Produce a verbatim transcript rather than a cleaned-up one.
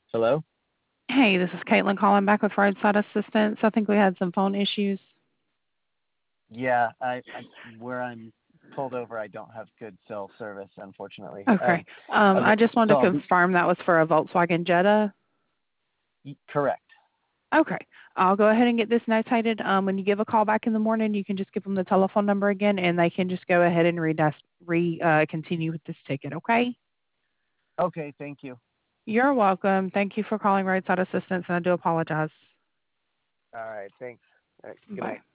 Hello? Hey, this is Caitlin calling back with Roadside Assistance. I think we had some phone issues. Yeah, I, I where I'm pulled over, I don't have good cell service, unfortunately. Okay. Um, Um, okay, I just so wanted I'll to be confirm that was for a Volkswagen Jetta. y- correct. Okay. I'll go ahead and get this notated. Um, when you give a call back in the morning, you can just give them the telephone number again, and they can just go ahead and re, re uh, continue with this ticket. Okay. Okay, thank you. You're welcome. Thank you for calling Roadside Assistance, and I do apologize. All right, thanks. All right, good Bye. night.